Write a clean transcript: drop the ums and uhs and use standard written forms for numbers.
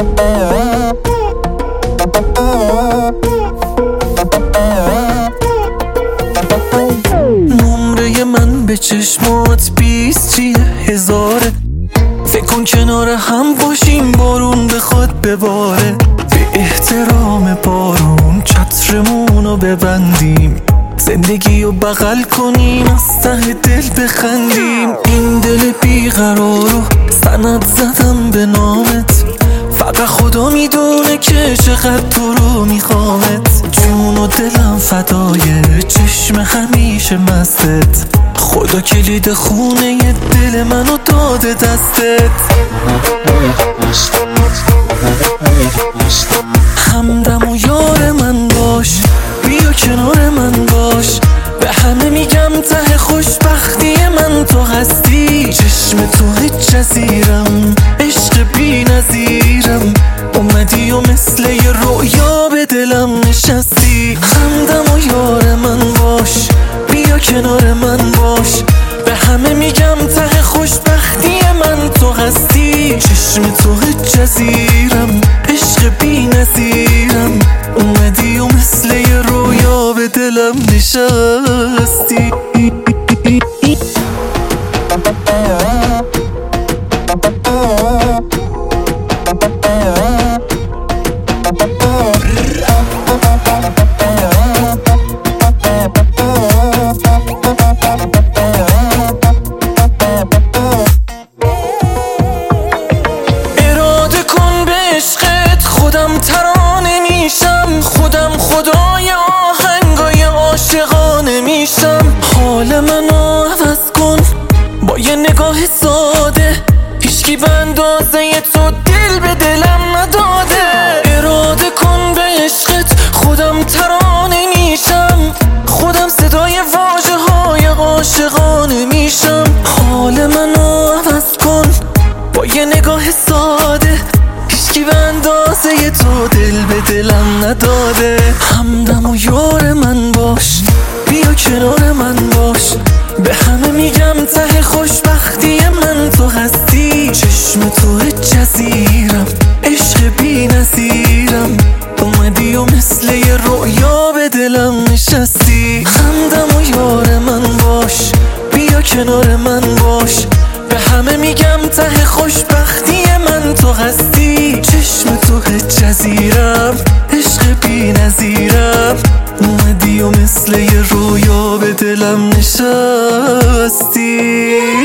نمره من به چشمات 20 چیه هزاره. فکر کن کنار هم باشیم بارون بخواد بباره. به احترام بارون چترمونو ببندیم، زندگی رو بغل کنیم، از ته دل بخندیم. این دل بیقرارو سند زدم به نامت، فقط خدا میدونه که چقدر تو رو میخوامت. جون و دلم فدای چشم همیشه مستت، خدا کلید خونه دل منو داده دستت. همدم و یار من باش، بیا کنار من باش. به همه میگم ته خوشبختی من تو هستی. چشم تو جزیرم، عشق بی نظیرم، اومدی و مثل یه رویا به دلم نشستی. همدم و یار من باش، بیا کنار من باش. به همه میگم ته خوشبختی من تو هستی. چشم تو جزیرم، عشق بی نظیرم، اومدی و مثل یه رویا به دلم نشستی. اراده کن به عشقت خودم ترانه میشم، خودم خدای آهنگای عاشقانه میشم. حال منو عوض کن با یه نگاه ساده، هیچکی به اندازه تو دل به دلم نداده. اراده کن به عشقت خودم ترانه میشم، خودم صدای واژه های عاشقانه میشم. حال منو عوض کن با یه نگاه ساده، هیچکی به اندازه تو دل به دلم نداده. همدم و یار من باش، بیا کنار من باش. به همه میگم ته خوشبختی من تو هستی. چشم تو جزیرم، عشق بی نظیرم، اومدی و مثل یه رویا به دلم نشستی. همدم و یار من باش، بیا کنار من باش. به همه میگم ته خوشبختی من تو هستی. چشم تو جزیرم، عشق بی نظیرم، اومدی و مثل یه رویا به دلم نشستی.